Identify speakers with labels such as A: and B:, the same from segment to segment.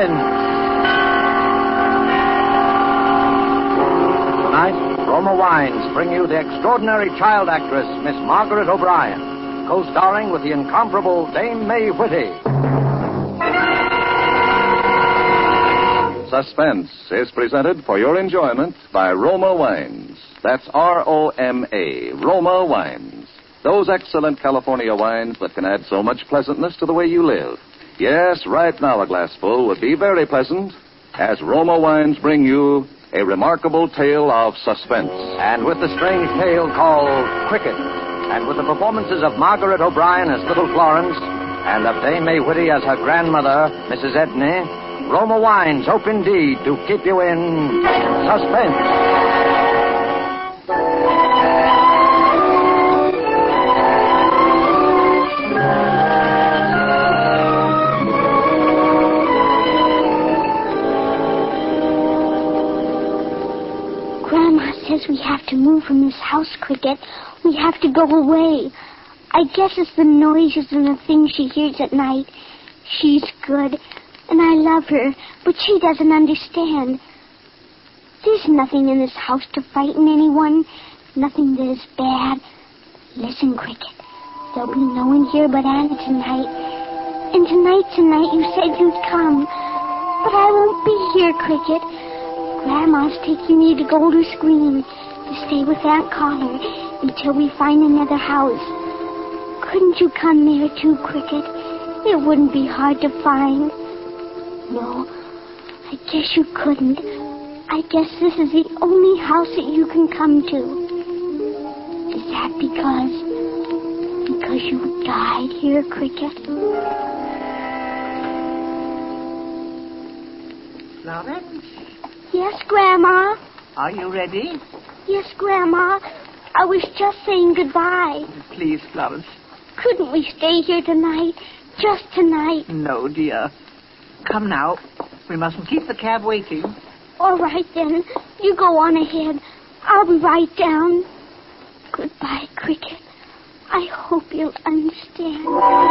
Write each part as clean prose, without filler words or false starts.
A: Suspense. Tonight, Roma Wines bring you the extraordinary child actress, Miss Margaret O'Brien, co-starring with the incomparable Dame May Whitty.
B: Suspense is presented for your enjoyment by Roma Wines. That's R-O-M-A, Roma Wines. Those excellent California wines that can add so much pleasantness to the way you live. Yes, right now a glassful would be very pleasant, as Roma Wines bring you a remarkable tale of suspense.
A: And with the strange tale called Cricket, and with the performances of Margaret O'Brien as Little Florence, and of Dame May Whitty as her grandmother, Mrs. Edney, Roma Wines hope indeed to keep you in suspense.
C: Grandma says we have to move from this house, Cricket. We have to go away. I guess it's the noises and the things she hears at night. She's good, and I love her, but she doesn't understand. There's nothing in this house to frighten anyone, nothing that is bad. Listen, Cricket, there'll be no one here but Anna tonight. And tonight's the night you said you'd come. But I won't be here, Cricket. Grandma's taking me to Golders Green to stay with Aunt Connor until we find another house. Couldn't you come there too, Cricket? It wouldn't be hard to find. No, I guess you couldn't. I guess this is the only house that you can come to. Is that because you died here, Cricket?
D: Florence?
C: Yes, Grandma?
D: Are you ready?
C: Yes, Grandma. I was just saying goodbye.
D: Please, Florence.
C: Couldn't we stay here tonight? Just tonight?
D: No, dear. Come now. We mustn't keep the cab waiting.
C: All right, then. You go on ahead. I'll be right down. Goodbye, Cricket. I hope you'll understand.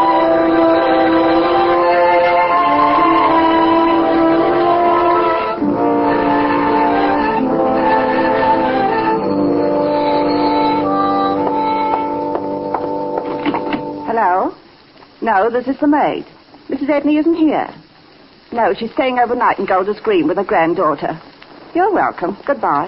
E: Hello? No, this is the maid. Mrs. Edney isn't here. No, she's staying overnight in Golders Green with her granddaughter. You're welcome. Goodbye.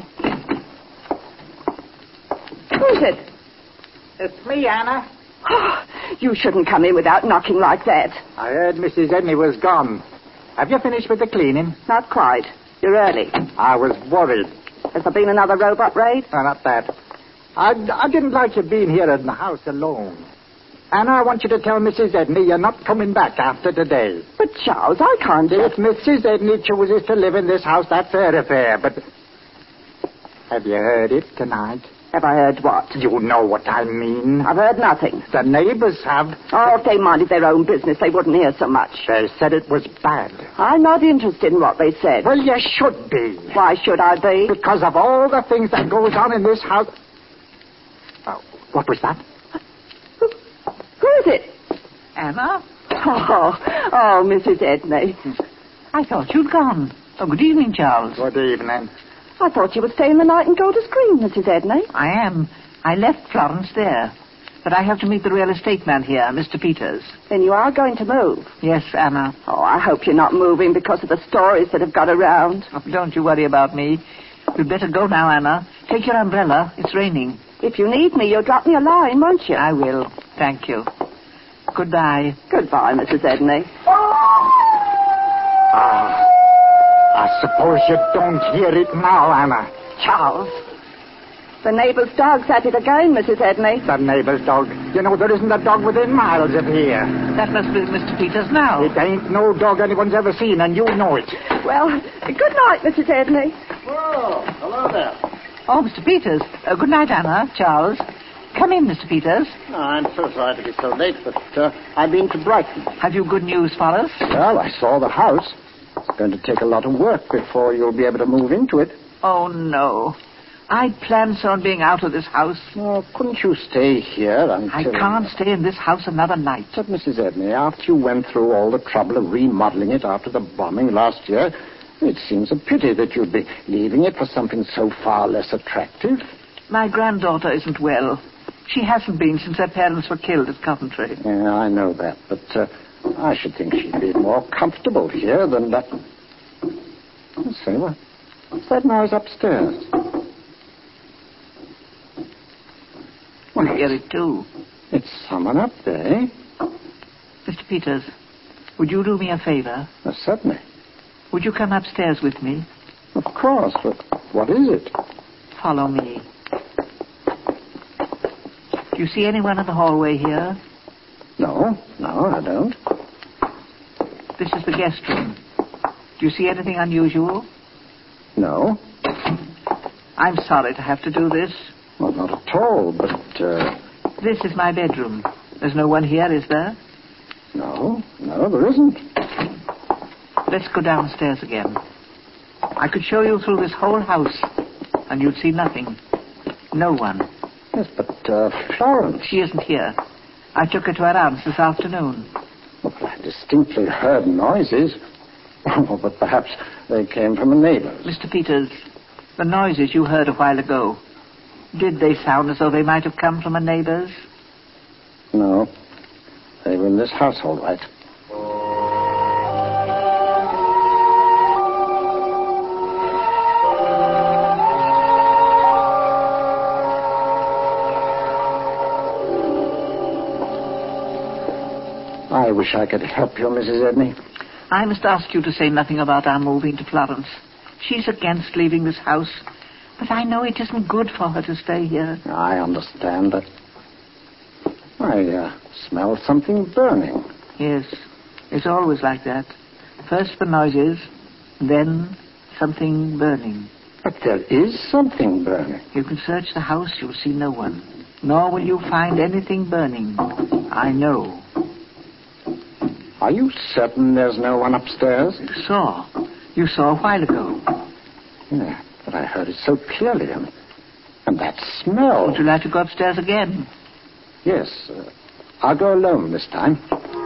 E: Who's it?
F: It's me, Anna.
E: Oh, you shouldn't come in without knocking like that.
F: I heard Mrs. Edney was gone. Have you finished with the cleaning?
E: Not quite. You're early.
F: I was worried.
E: Has there been another robot raid?
F: No, not that. I didn't like you being here in the house alone. Anna, I want you to tell Mrs. Edney you're not coming back after today.
E: But, Charles, I can't...
F: If Mrs. Edney chooses to live in this house, that's her affair, but... Have you heard it tonight?
E: Have I heard what?
F: You know what I mean.
E: I've heard nothing.
F: The neighbors have.
E: Oh, if they minded their own business, they wouldn't hear so much.
F: They said it was bad.
E: I'm not interested in what they said.
F: Well, you should be.
E: Why should I be?
F: Because of all the things that goes on in this house... what was that?
E: Who is it?
D: Anna?
E: Oh, Mrs. Edney.
D: I thought you'd gone. Oh, good evening, Charles.
F: Good evening.
E: I thought you were staying the night in Golders Green, Mrs. Edney.
D: I am. I left Florence there. But I have to meet the real estate man here, Mr. Peters.
E: Then you are going to move?
D: Yes, Anna.
E: Oh, I hope you're not moving because of the stories that have got around.
D: Oh, don't you worry about me. You'd better go now, Anna. Take your umbrella. It's raining.
E: If you need me, you'll drop me a line, won't you?
D: I will. Thank you. Goodbye.
E: Goodbye, Mrs. Edney.
F: I suppose you don't hear it now, Anna.
E: Charles. The neighbor's dog's at it again, Mrs. Edney.
F: The neighbor's dog. You know, there isn't a dog within miles of here.
D: That must be Mr. Peters now.
F: It ain't no dog anyone's ever seen, and you know it.
E: Well, good night, Mrs. Edney.
G: Oh, hello there.
D: Oh, Mr. Peters. Good night, Anna. Charles. Come in, Mr. Peters.
G: Oh, I'm so sorry to be so late, but I've been to Brighton.
D: Have you good news for us?
G: Well, I saw the house. It's going to take a lot of work before you'll be able to move into it.
D: Oh, no. I'd planned on being out of this house.
F: Oh, couldn't you stay here until...
D: I can't stay in this house another night.
F: But, Mrs. Edney, after you went through all the trouble of remodeling it after the bombing last year, it seems a pity that you'd be leaving it for something so far less attractive.
D: My granddaughter isn't well. She hasn't been since her parents were killed at Coventry.
F: Yeah, I know that, but I should think she'd be more comfortable here than that... Let's see, what's that noise upstairs?
D: Well, I hear it too.
F: It's someone up there, eh?
D: Mr. Peters, would you do me a favor?
F: Certainly.
D: Would you come upstairs with me?
F: Of course, but what is it?
D: Follow me. Do you see anyone in the hallway here?
F: No, I don't.
D: This is the guest room. Do you see anything unusual?
F: No.
D: I'm sorry to have to do this.
F: Well, not at all, but,
D: This is my bedroom. There's no one here, is there?
F: No, there isn't.
D: Let's go downstairs again. I could show you through this whole house, and you'd see nothing. No one.
F: Yes, but, Florence...
D: She isn't here. I took her to her aunt's this afternoon.
F: Well, I distinctly heard noises. Oh, but perhaps they came from a neighbor's.
D: Mr. Peters, the noises you heard a while ago, did they sound as though they might have come from a neighbor's?
F: No. They were in this house, all right. I wish I could help you, Mrs. Edney.
D: I must ask you to say nothing about our moving to Florence. She's against leaving this house, but I know it isn't good for her to stay here.
F: I understand that. I smell something burning.
D: Yes, it's always like that. First the noises, then something burning.
F: But there is something burning.
D: You can search the house, you'll see no one. Nor will you find anything burning. I know.
F: Are you certain there's no one upstairs?
D: You saw a while ago.
F: Yeah, but I heard it so clearly. And that smell...
D: Would you like to go upstairs again?
F: Yes. I'll go alone this time.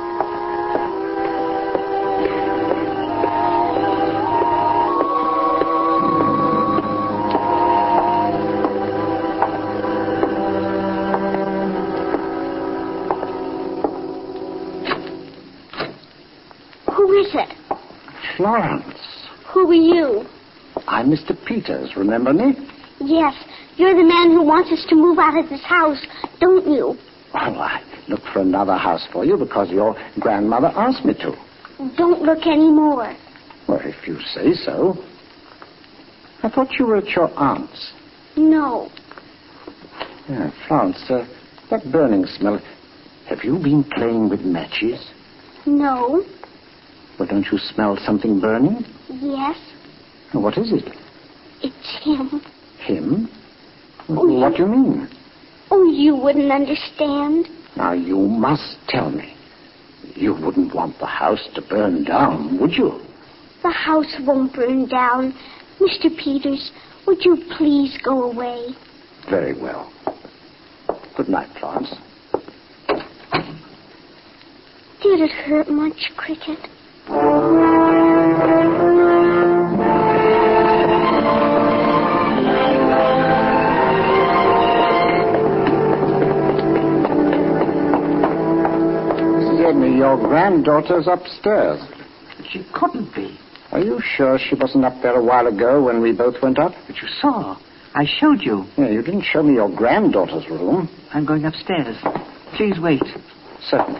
C: Who is it?
F: Florence.
C: Who are you?
F: I'm Mr. Peters, remember me?
C: Yes, you're the man who wants us to move out of this house, don't you?
F: Well, I looked for another house for you because your grandmother asked me to.
C: Don't look anymore.
F: Well, if you say so. I thought you were at your aunt's.
C: No.
F: Yeah, Florence, that burning smell. Have you been playing with matches?
C: No.
F: Well, don't you smell something burning?
C: Yes.
F: What is it?
C: It's him.
F: Him?
C: Oh,
F: what do you mean?
C: Oh, you wouldn't understand.
F: Now, you must tell me. You wouldn't want the house to burn down, would you?
C: The house won't burn down. Mr. Peters, would you please go away?
F: Very well. Good night, Florence.
C: Did it hurt much, Cricket?
F: Mrs. Edney, your granddaughter's upstairs.
D: She couldn't be.
F: Are you sure she wasn't up there a while ago when we both went up?
D: But you saw. I showed you.
F: Yeah, you didn't show me your granddaughter's room.
D: I'm going upstairs. Please wait.
F: Certainly.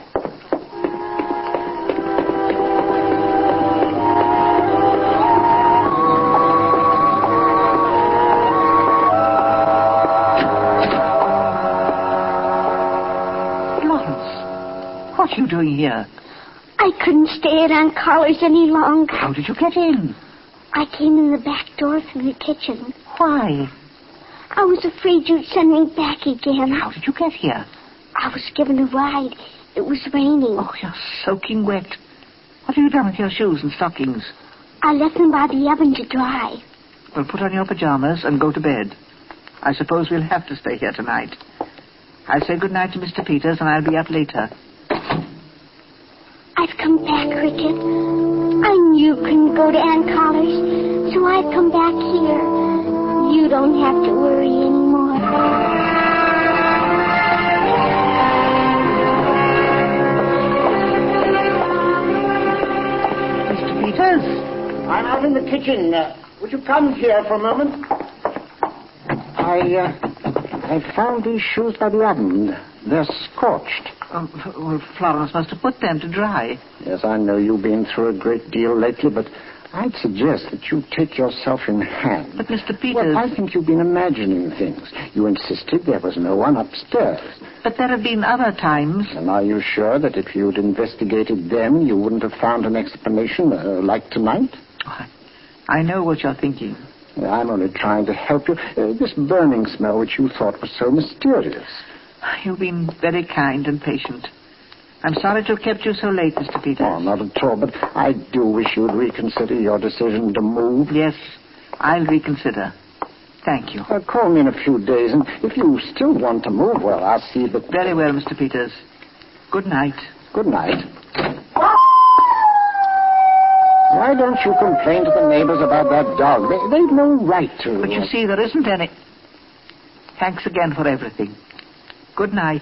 D: What are you doing here?
C: I couldn't stay at Aunt Collars any longer.
D: How did you get in?
C: I came in the back door through the kitchen.
D: Why?
C: I was afraid you'd send me back again.
D: How did you get here?
C: I was given a ride. It was raining.
D: Oh, you're soaking wet. What have you done with your shoes and stockings?
C: I left them by the oven to dry.
D: Well, put on your pajamas and go to bed. I suppose we'll have to stay here tonight. I'll say good night to Mr. Peters, and I'll be up later.
C: I've come back, Cricket. I knew you couldn't go to Aunt Collar's, so I've come back here. You don't have to worry anymore.
D: Mr. Peters?
F: I'm out in the kitchen. Would you come here for a moment? I found these shoes by the oven. They're scorched.
D: Oh, well, Florence must have put them to dry.
F: Yes, I know you've been through a great deal lately, but I'd suggest that you take yourself in hand.
D: But, Mr. Peters...
F: Well, I think you've been imagining things. You insisted there was no one upstairs.
D: But there have been other times.
F: And are you sure that if you'd investigated them, you wouldn't have found an explanation like tonight?
D: I know what you're thinking.
F: Well, I'm only trying to help you. This burning smell which you thought was so mysterious.
D: You've been very kind and patient. I'm sorry to have kept you so late, Mr. Peters.
F: Oh, not at all, but I do wish you'd reconsider your decision to move.
D: Yes, I'll reconsider. Thank you.
F: Call me in a few days, and if you still want to move, well, I'll see that...
D: Very well, Mr. Peters. Good night.
F: Good night. Why don't you complain to the neighbors about that dog? They've no right to...
D: But you see, there isn't any... Thanks again for everything. Good night.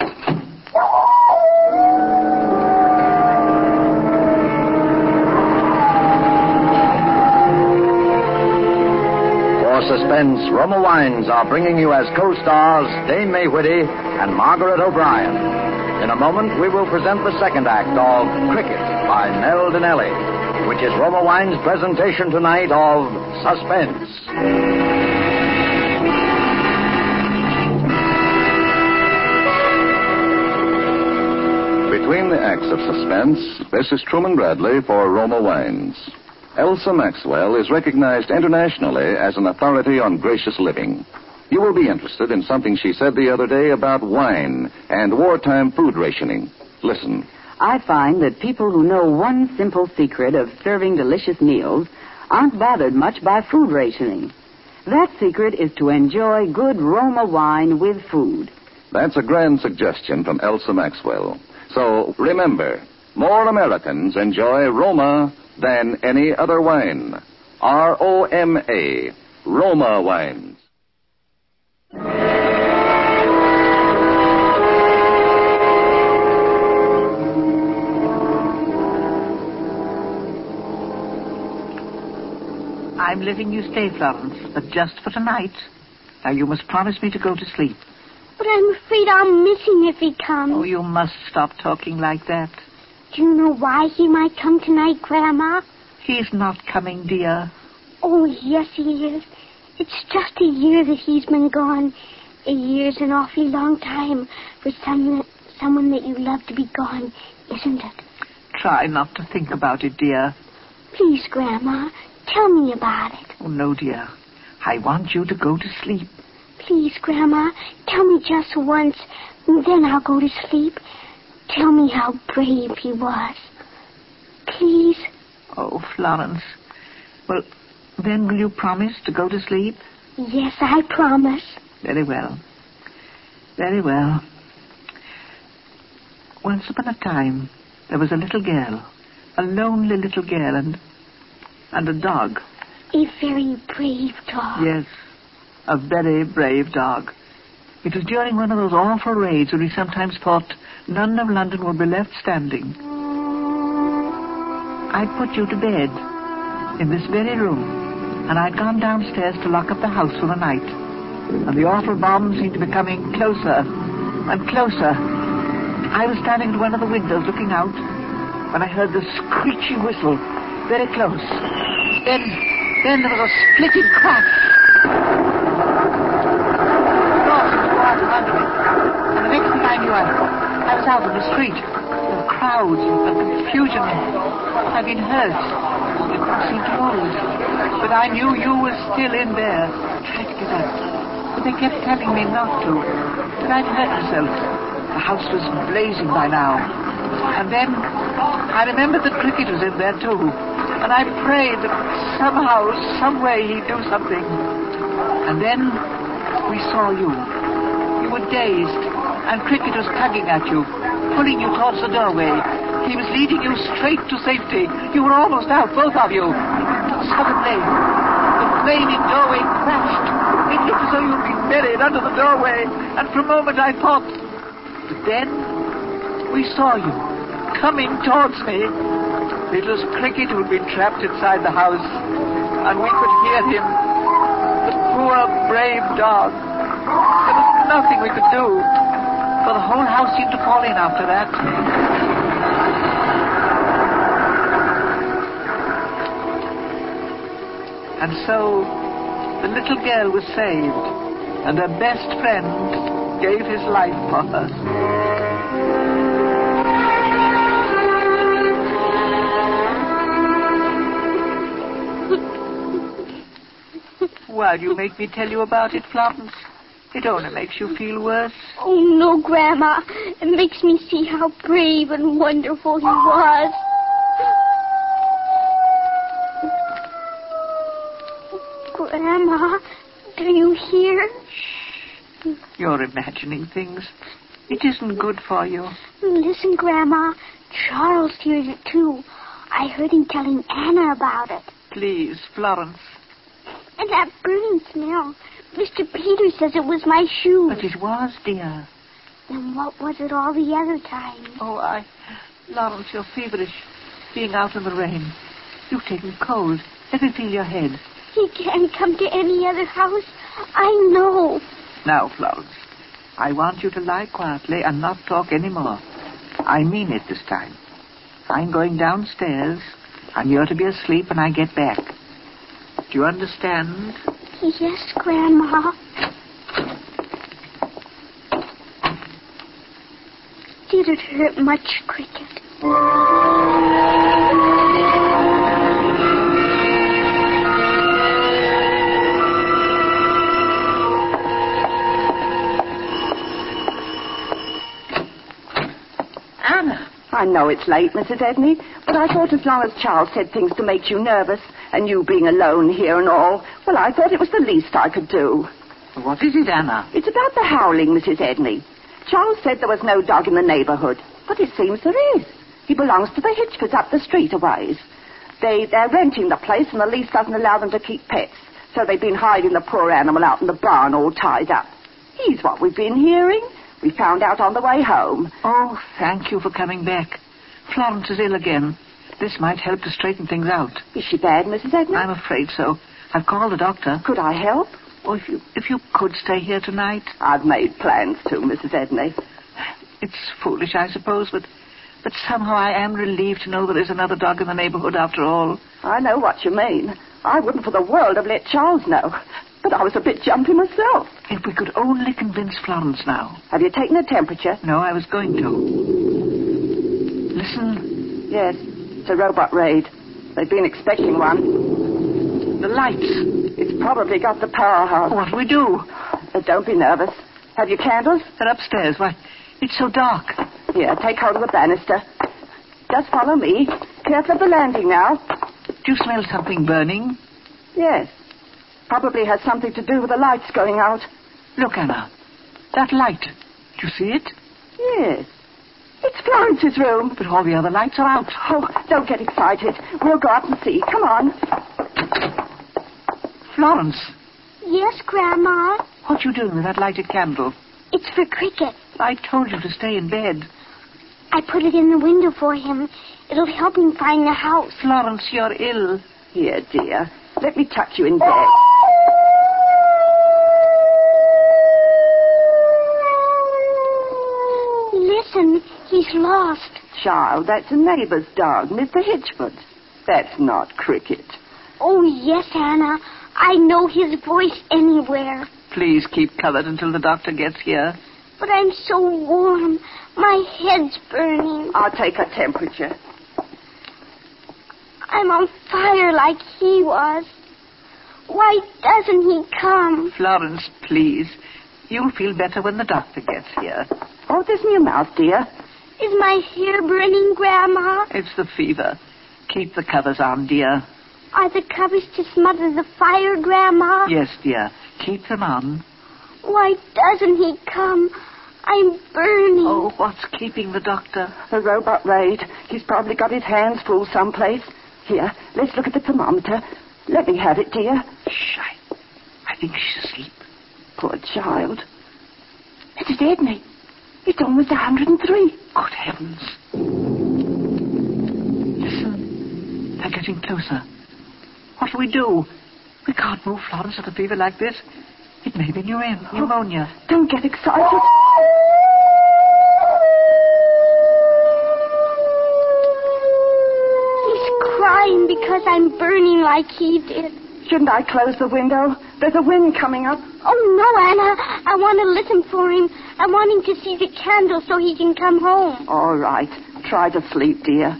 A: For suspense, Roma Wines are bringing you as co-stars Dame May Whitty and Margaret O'Brien. In a moment, we will present the second act of Cricket by Nell Dinelli, which is Roma Wines' presentation tonight of Suspense.
B: Between the acts of suspense, this is Truman Bradley for Roma Wines. Elsa Maxwell is recognized internationally as an authority on gracious living. You will be interested in something she said the other day about wine and wartime food rationing. Listen.
H: I find that people who know one simple secret of serving delicious meals aren't bothered much by food rationing. That secret is to enjoy good Roma wine with food.
B: That's a grand suggestion from Elsa Maxwell. So remember, more Americans enjoy Roma than any other wine. R-O-M-A, Roma Wines.
D: I'm letting you stay, Florence, but just for tonight. Now, you must promise me to go to sleep.
C: But I'm afraid I'll miss him if he comes.
D: Oh, you must stop talking like that.
C: Do you know why he might come tonight, Grandma?
D: He's not coming, dear.
C: Oh, yes, he is. It's just a year that he's been gone. A year's an awfully long time for someone that you love to be gone, isn't it?
D: Try not to think about it, dear.
C: Please, Grandma, tell me about it.
D: Oh, no, dear. I want you to go to sleep.
C: Please, Grandma, tell me just once, and then I'll go to sleep. Tell me how brave he was. Please.
D: Oh, Florence. Well, then will you promise to go to sleep?
C: Yes, I promise.
D: Very well. Very well. Once upon a time, there was a little girl. A lonely little girl and a dog.
C: A very brave dog.
D: Yes, a very brave dog. It was during one of those awful raids when we sometimes thought none of London would be left standing. I'd put you to bed in this very room, and I'd gone downstairs to lock up the house for the night. And the awful bombs seemed to be coming closer and closer. I was standing at one of the windows looking out when I heard the screeching whistle very close. Then there was a splitting crash. And the next thing I knew, I was out on the street. There were crowds and confusion. I'd been hurt. It seemed to hold. But I knew you were still in there. I tried to get up. But they kept telling me not to. That I'd hurt myself. The house was blazing by now. And then I remembered that Cricket was in there, too. And I prayed that somehow, some way, he'd do something. And then We saw you. You were dazed, and Cricket was tugging at you, pulling you towards the doorway. He was leading you straight to safety. You were almost out, both of you. Suddenly, the flaming doorway crashed. It looked as though you had been buried under the doorway, and for a moment I thought... But then, we saw you, coming towards me. It was Cricket who had been trapped inside the house, and we could hear him. The poor, brave dog. There was nothing we could do, for the whole house seemed to fall in after that. And so, the little girl was saved, and her best friend gave his life for her. Why do you make me tell you about it, Florence? It only makes you feel worse.
C: Oh, no, Grandma. It makes me see how brave and wonderful he was. Grandma, do you hear?
D: Shh. You're imagining things. It isn't good for you.
C: Listen, Grandma. Charles hears it, too. I heard him telling Anna about it.
D: Please, Florence.
C: And that burning smell. Mr. Peters says it was my shoes.
D: But it was, dear.
C: Then what was it all the other time?
D: Oh, Lawrence, you're feverish. Being out in the rain. You've taken cold. Let me feel your head.
C: He can't come to any other house. I know.
D: Now, Florence, I want you to lie quietly and not talk any more. I mean it this time. I'm going downstairs, and you're to be asleep when I get back. Do you understand?
C: Yes, Grandma. Did it hurt much, Cricket?
E: Anna. I know it's late, Mrs. Edney, but I thought as long as Charles said things to make you nervous, and you being alone here and all, well, I thought it was the least I could do.
D: What is it, Anna?
E: It's about the howling, Mrs. Edney. Charles said there was no dog in the neighborhood, but it seems there is. He belongs to the Hitchfords up the street a ways. They're renting the place, and the lease doesn't allow them to keep pets, so they've been hiding the poor animal out in the barn all tied up. He's what we've been hearing. We found out on the way home.
D: Oh, thank you for coming back. Florence is ill again. This might help to straighten things out.
E: Is she bad, Mrs. Edney?
D: I'm afraid so. I've called the doctor.
E: Could I help?
D: Oh, if you could stay here tonight.
E: I've made plans to, Mrs. Edney.
D: It's foolish, I suppose, but somehow I am relieved to know there is another dog in the neighborhood after all.
E: I know what you mean. I wouldn't for the world have let Charles know. But I was a bit jumpy myself.
D: If we could only convince Florence now.
E: Have you taken a temperature?
D: No, I was going to. Listen.
E: Yes, it's a robot raid. They've been expecting one.
D: The lights.
E: It's probably got the powerhouse.
D: What do we do?
E: Don't be nervous. Have you candles?
D: They're upstairs. Why, it's so dark.
E: Here, take hold of the banister. Just follow me. Careful of the landing now.
D: Do you smell something burning?
E: Yes. Probably has something to do with the lights going out.
D: Look, Anna. That light. Do you see it?
E: Yes. It's Florence's room.
D: But all the other lights are out.
E: Oh, don't get excited. We'll go up and see. Come on.
D: Florence.
C: Yes, Grandma.
D: What are you doing with that lighted candle?
C: It's for Cricket.
D: I told you to stay in bed.
C: I put it in the window for him. It'll help him find the house.
D: Florence, you're ill.
E: Here, dear. Let me tuck you in bed.
C: Listen, he's lost.
E: Child, that's a neighbor's dog, Mr. Hitchford. That's not Cricket.
C: Oh, yes, Anna. I know his voice anywhere.
D: Please keep covered until the doctor gets here.
C: But I'm so warm. My head's burning.
E: I'll take a temperature.
C: I'm on fire like he was. Why doesn't he come?
D: Florence, please. You'll feel better when the doctor gets here.
E: Oh, this in your mouth, dear.
C: Is my hair burning, Grandma?
D: It's the fever. Keep the covers on, dear.
C: Are the covers to smother the fire, Grandma?
D: Yes, dear. Keep them on.
C: Why doesn't he come? I'm burning.
D: Oh, what's keeping the doctor?
E: The robot raid. He's probably got his hands full someplace. Here, let's look at the thermometer. Let me have it, dear.
D: Shh, I think she's asleep.
E: Poor child. Mrs. Edney, it's almost 103.
D: Good heavens. Listen, they're getting closer. What do we do? We can't move Florence with a fever like this. It may be pneumonia.
E: Don't get excited.
C: He's crying because I'm burning like he did.
E: Shouldn't I close the window? There's a wind coming up.
C: Oh, no, Anna. I want to listen for him. I want him to see the candle so he can come home.
E: All right. Try to sleep, dear.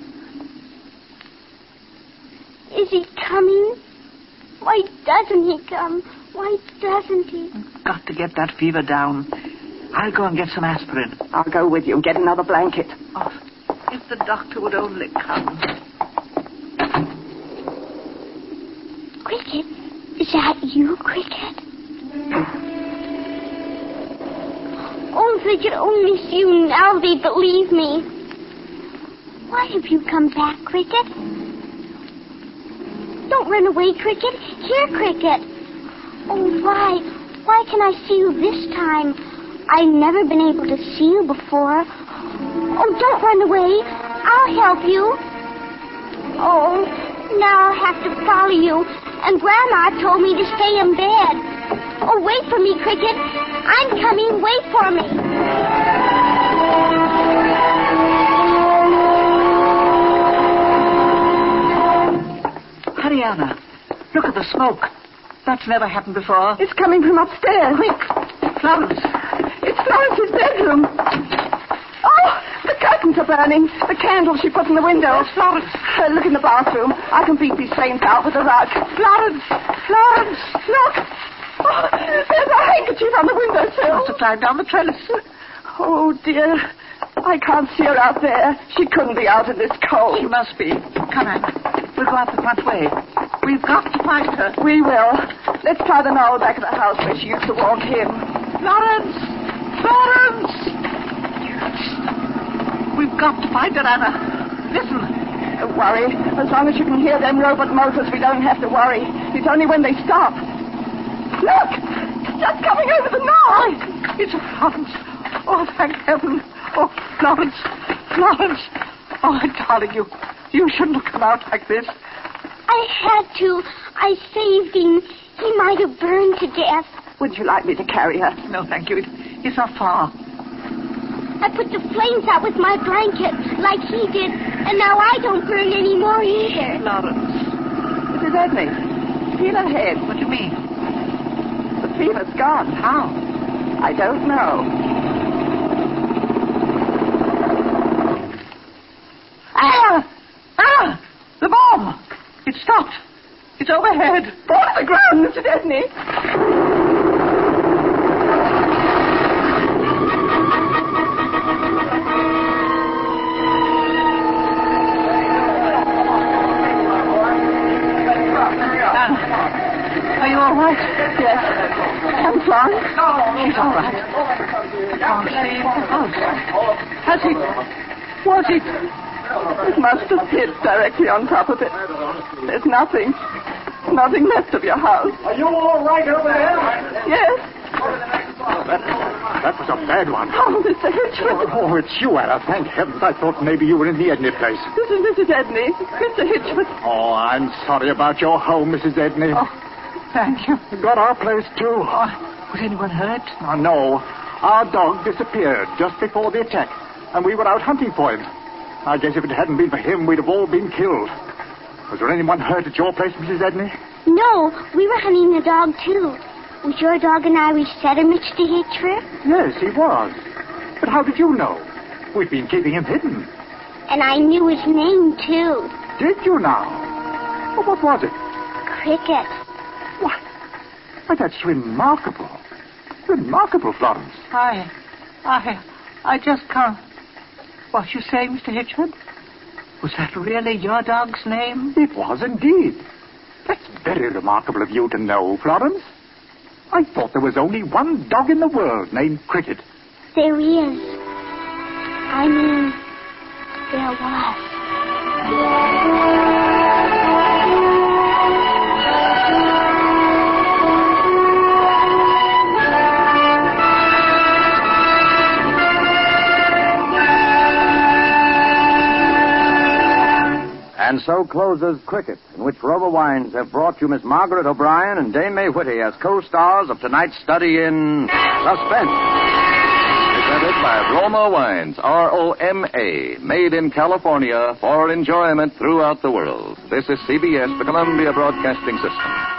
C: Is he coming? Why doesn't he come? Why doesn't he?
D: Got to get that fever down. I'll go and get some aspirin.
E: I'll go with you and get another blanket.
D: Oh, if the doctor would only come.
C: Cricket? Is that you, Cricket? Oh, if they could only see you now, they'd believe me. Why have you come back, Cricket? Don't run away, Cricket. Here, Cricket. Oh, why? Why can I see you this time? I've never been able to see you before. Oh, don't run away. I'll help you. Oh, now I'll have to follow you. And Grandma told me to stay in bed. Oh, wait for me, Cricket. I'm coming. Wait for me.
D: Hurry, Anna. Look at the smoke. That's never happened before.
E: It's coming from upstairs.
D: Quick, Florence.
E: It's Florence's bedroom. Oh, the curtains are burning. The candle she put in the window.
D: Where's Florence?
E: Look in the bathroom. I can beat these flames out with a rug.
D: Florence! Florence!
E: Look! Oh, there's a handkerchief on the windowsill.
D: Must have climbed down the trellis.
E: Oh, dear. I can't see her out there. She couldn't be out in this cold.
D: She must be. Come on. We'll go out the front way. We've got to find her.
E: We will. Let's try the knoll back of the house where she used to walk in.
D: Florence! Florence! We've got to find her, Anna. Listen.
E: Don't worry. As long as you can hear them robot motors, we don't have to worry. It's only when they stop. Look! It's just coming over the knoll.
D: It's Florence. Oh, thank heaven. Oh, Florence. Florence. Oh, darling, you shouldn't have come out like this.
C: I had to. I saved him. He might have burned to death.
E: Would you like me to carry her?
D: No, thank you. It's not far.
C: I put the flames out with my blanket like he did, and now I don't burn anymore either.
D: Florence.
E: Mrs. Edney, feel her head.
D: What do you mean?
E: The fever's gone.
D: How?
E: I don't know.
D: Ah! The bomb! It stopped. It's overhead.
E: Fall to the ground, Mrs. Edney.
D: Are you all right?
E: Yes. And Florence?
D: She's all right. I can't see the house. Has it? Was it?
E: It must have hit directly on top of it. There's nothing left of your house.
F: Are you all right over there?
E: Yes.
F: That was a bad one.
E: Oh, Mr. Hitchwood.
F: Oh, it's you, Anna. Thank heavens. I thought maybe you were in the Edney place.
E: This is Mrs. Edney. Mr. Hitchwood.
F: Oh, I'm sorry about your home, Mrs. Edney.
D: Oh, thank you.
F: Got our place, too.
D: Oh, was anyone hurt?
F: Oh, no. Our dog disappeared just before the attack, and we were out hunting for him. I guess if it hadn't been for him, we'd have all been killed. Was there anyone hurt at your place, Mrs. Edney?
C: No, we were hunting the dog, too. Was your dog an Irish setter, Mr. Hitchford?
F: Yes, he was. But how did you know? We've been keeping him hidden.
C: And I knew his name, too.
F: Did you now? Well, what was it?
C: Cricket.
F: What? Why, that's remarkable. Remarkable, Florence.
D: I just can't. What you say, Mr. Hitchwood? Was that really your dog's name?
F: It was indeed. That's very remarkable of you to know, Florence. I thought there was only one dog in the world named Cricket.
C: There is. I mean, there was.
A: And so closes Cricket, in which Roma Wines have brought you Miss Margaret O'Brien and Dame May Whitty as co-stars of tonight's study in suspense.
B: Presented by Roma Wines, R-O-M-A, made in California for enjoyment throughout the world. This is CBS, the Columbia Broadcasting System.